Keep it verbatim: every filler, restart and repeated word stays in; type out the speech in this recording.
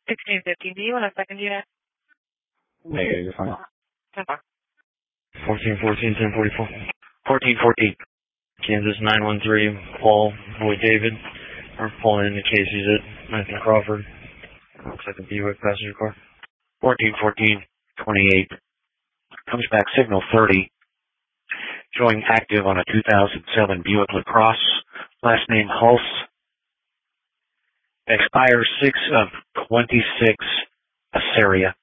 sixteen fifteen, do you want a second unit? Hey, you're fine. ten four. fourteen fourteen, ten forty-four. fourteen fourteen. Kansas nine one three, Paul, Boy David. We're pulling into Casey's at Matthew Crawford. Looks like a Buick passenger car. fourteen fourteen, twenty-eight. Comes back signal thirty. Showing active on a two thousand seven Buick LaCrosse. Last name Hulse. Expires six of twenty-six Assyria.